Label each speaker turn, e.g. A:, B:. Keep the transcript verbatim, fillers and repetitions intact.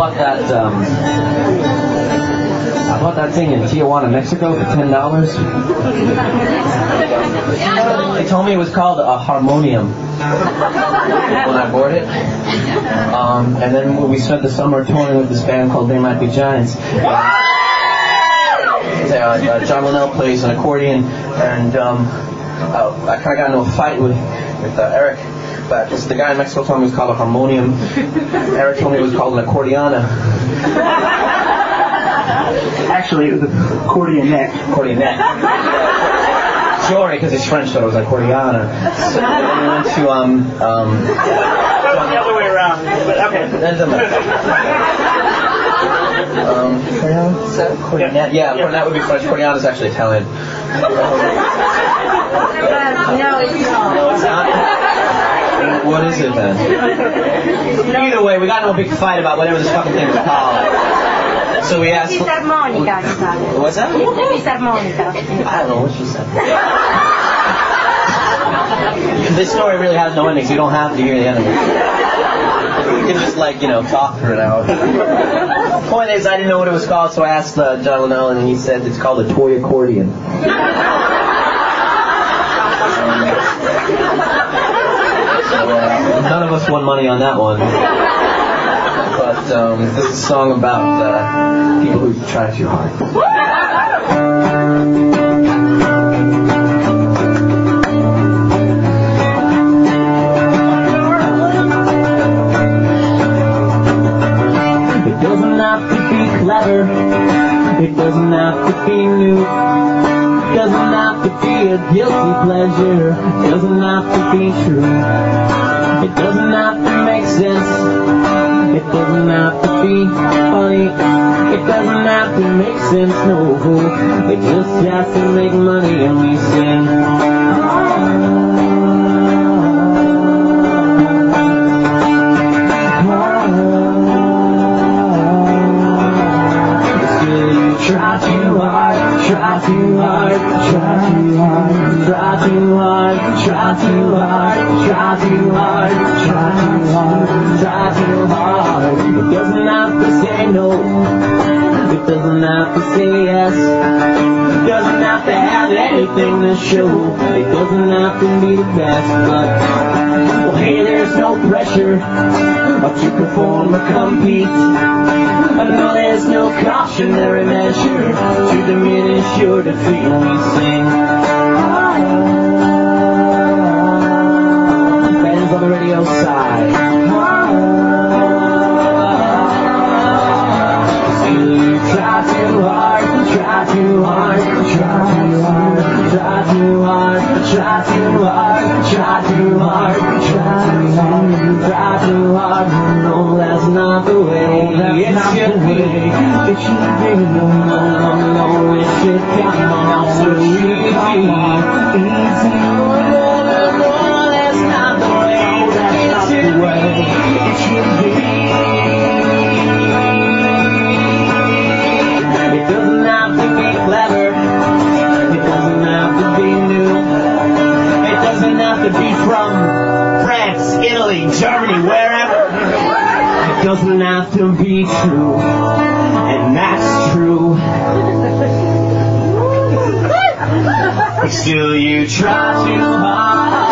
A: bought that. Um, I bought that thing in Tijuana, Mexico, for ten dollars. They told me it was called a harmonium when I bought it. Um, and then when we spent the summer touring with this band called They Might Be Giants. Uh, uh, John Linnell plays an accordion, and um, uh, I kind of got into a fight with with uh, Eric. But this, the guy in Mexico told me it was called a harmonium. Eric told me it was called an accordiana.
B: Actually, it was a accordion-neck.
A: Accordion-neck. Sorry, because it's French, so it was accordiana. So then we went to, um... um
B: That was the other way around, but okay.
A: That doesn't matter. Um, accordion-neck? Yeah, that would be French. Accordiana is actually Italian.
C: No, it's not.
A: No, it's not? What is it then? Either way, we got into a big fight about whatever this fucking thing was called. So we asked.
C: Fisarmonica,
A: What's that?
C: Fisarmonica.
A: I don't know what she said. This story really has no ending, so you don't have to hear the end of it. You can just, like, you know, talk for an hour. The point is, I didn't know what it was called, so I asked uh, John Linnell, and he said it's called a toy accordion. So, uh, none of us won money on that one. But um, this is a song about uh, people who try too hard. It doesn't have to be clever. It doesn't have to be new. It doesn't have to be a guilty pleasure. It doesn't have to be true. It doesn't have to make sense. It doesn't have to be funny. It doesn't have to make sense, no. It just has to make money and we sing. Try too hard, try too hard, try too hard, try too hard, try too hard, try too hard, try too hard, try too hard. It doesn't have to say no, it doesn't have to say yes, it doesn't have to have anything to show, it doesn't have to be the best, but well, hey, there's no pressure to perform or compete. I know there's no cautionary measure to diminish your defeat when we sing. Fans on the radio side. You try too hard, try too hard, try too hard, try too hard, try too hard, try too hard, try too hard, try too hard. No, that's not the way. It should be. It should be. No, no, no, no. It should come on so easy. Easy. No, no, no. That's not the way. That's not the way. It should be. It doesn't have to be clever. It doesn't have to be new. It doesn't have to be from France, Italy, Germany, wherever. It doesn't have to be true, and that's true. Still you try too hard.